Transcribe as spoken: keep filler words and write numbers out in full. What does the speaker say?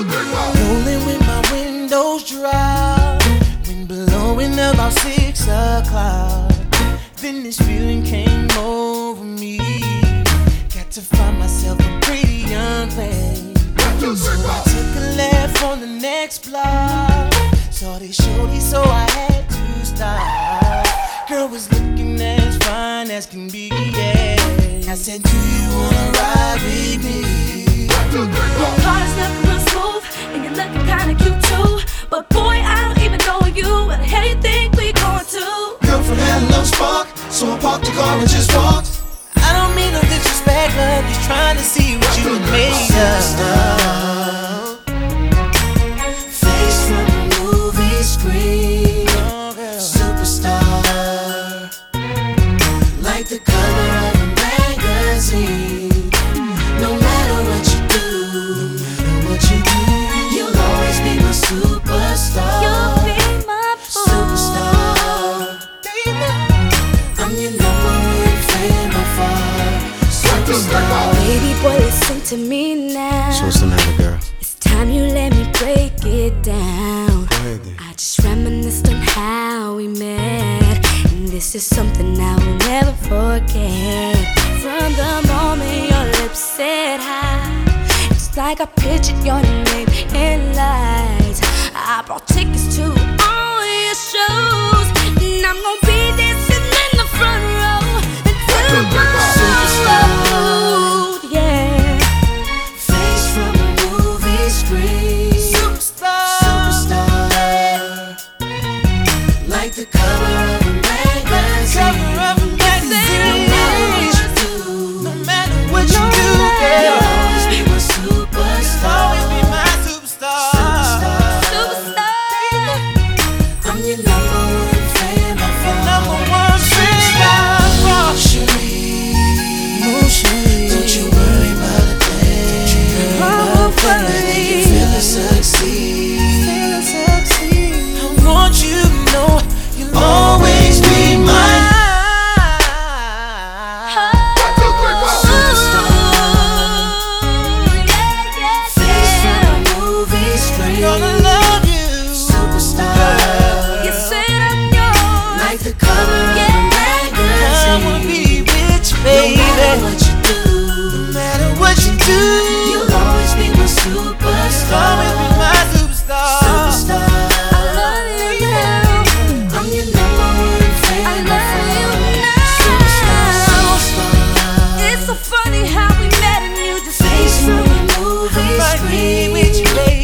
Rolling with my windows dry, wind blowing about six o'clock. Then this feeling came over me. Got to find myself a pretty young thing. So I took a left on the next block. Saw this shorty, so I had to stop. Girl was looking as fine as can be, yeah. I said, do you wanna ride with me? Your car's looking real smooth, and you're looking kinda cute too. But boy, I don't even know you. Where the hell you think we going to? Girlfriend had a little spark, so I parked the car and just walked. I don't mean no disrespect, love, just trying to see what you made of. Face from a movie screen, superstar, like the cover of a magazine. No matter what you do, no matter what you do, you'll always be my superstar. You'll be my superstar. I'm your number one fan by far. Superstar. Baby boy, listen to me now. So what's the matter, girl? It's time you let me break it down. Go ahead then. I just reminisced on how we met, and this is something I will never forget. From the moment your lips said hi, it's like I pictured your name in lights. I brought tickets to all your shows, and I'm gonna be dancing in the front row until the road, yeah. Face from a movie screen, Superstar, superstar, like the cover of a magazine. cover of a magazine. No matter what you do, No matter what you do, girl, you'll always be my superstar. always be my superstar. Superstar. I'm your number one fan by far. Number one fan by far. Cherie, don't you worry about a thing. Oh, Make you feel to succeed. I want you to know you'll always be mine. Face from a movie screen, Gonna love you, superstar, like the cover of a I wanna magazine. be with you, No baby. matter what you do, No matter what you do, you'll always be my always superstar. be my superstar. Superstar. I'm your number one fan by far. Superstar. It's so funny how we met and you just Face from a movie Might be screen, with you, baby.